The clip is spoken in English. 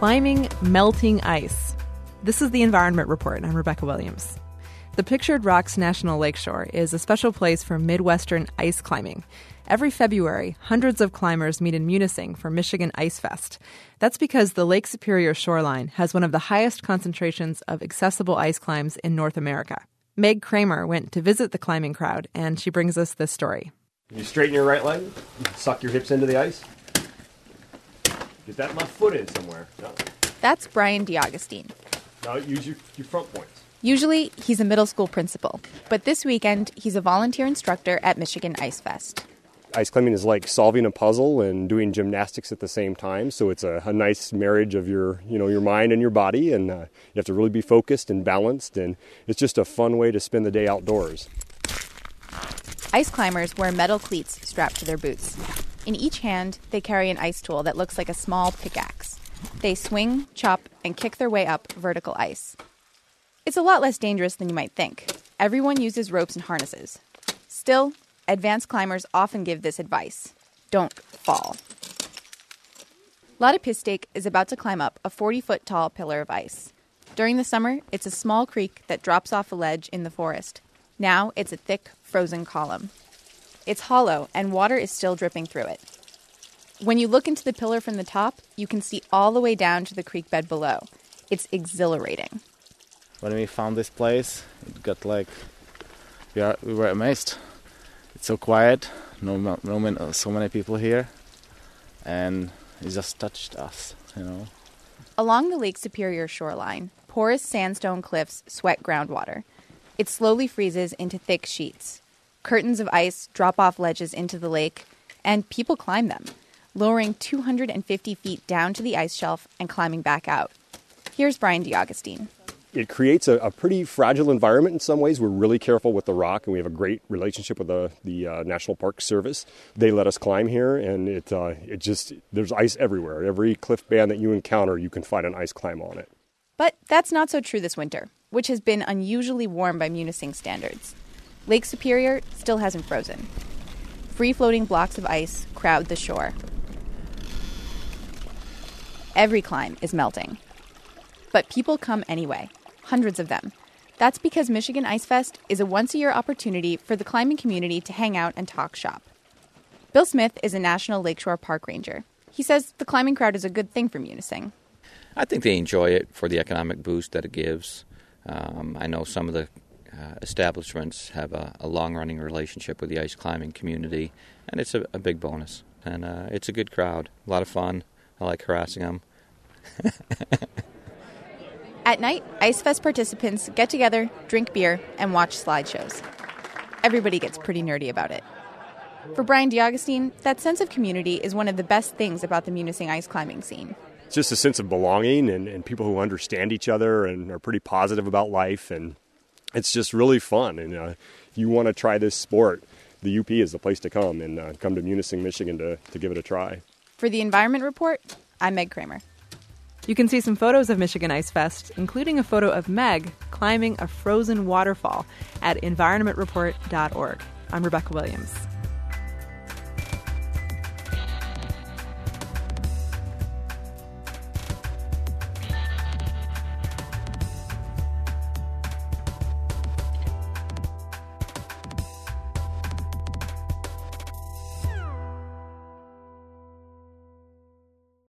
climbing melting ice. This is the Environment Report, and I'm Rebecca Williams. The Pictured Rocks National Lakeshore is a special place for Midwestern ice climbing. Every February, hundreds of climbers meet in Munising for Michigan Ice Fest. That's because the Lake Superior shoreline has one of the highest concentrations of accessible ice climbs in North America. Meg Kramer went to visit the climbing crowd, and she brings us this story. You straighten your right leg, suck your hips into the ice. Get that left foot in somewhere. No. That's Brian DeAugustine. Now use your front points. Usually, he's a middle school principal, but this weekend, he's a volunteer instructor at Michigan Ice Fest. Ice climbing is like solving a puzzle and doing gymnastics at the same time, so it's a nice marriage of your mind and your body, and you have to really be focused and balanced, and it's just a fun way to spend the day outdoors. Ice climbers wear metal cleats strapped to their boots. In each hand, they carry an ice tool that looks like a small pickaxe. They swing, chop, and kick their way up vertical ice. It's a lot less dangerous than you might think. Everyone uses ropes and harnesses. Still, advanced climbers often give this advice: don't fall. Lotte Pistake is about to climb up a 40-foot tall pillar of ice. During the summer, it's a small creek that drops off a ledge in the forest. Now it's a thick, frozen column. It's hollow, and water is still dripping through it. When you look into the pillar from the top, you can see all the way down to the creek bed below. It's exhilarating. When we found this place, it got we were amazed. It's so quiet, so many people here, and it just touched us, Along the Lake Superior shoreline, porous sandstone cliffs sweat groundwater. It slowly freezes into thick sheets. Curtains of ice drop off ledges into the lake, and people climb them, lowering 250 feet down to the ice shelf and climbing back out. Here's Brian DeAugustine. It creates a pretty fragile environment in some ways. We're really careful with the rock, and we have a great relationship with the National Park Service. They let us climb here, and there's ice everywhere. Every cliff band that you encounter, you can find an ice climb on it. But that's not so true this winter, which has been unusually warm by Munising standards. Lake Superior still hasn't frozen. Free-floating blocks of ice crowd the shore. Every climb is melting. But people come anyway, hundreds of them. That's because Michigan Ice Fest is a once-a-year opportunity for the climbing community to hang out and talk shop. Bill Smith is a National Lakeshore Park Ranger. He says the climbing crowd is a good thing for Munising. I think they enjoy it for the economic boost that it gives. I know some of the establishments have a long-running relationship with the ice climbing community, and it's a big bonus. And it's a good crowd, a lot of fun. I like harassing them. At night, Ice Fest participants get together, drink beer, and watch slideshows. Everybody gets pretty nerdy about it. For Brian DeAugustine, that sense of community is one of the best things about the Munising ice climbing scene. It's just a sense of belonging and people who understand each other and are pretty positive about life, and it's just really fun. And if you want to try this sport, the UP is the place to come, and come to Munising, Michigan to give it a try. For the Environment Report, I'm Meg Kramer. You can see some photos of Michigan Ice Fest, including a photo of Meg climbing a frozen waterfall at environmentreport.org. I'm Rebecca Williams.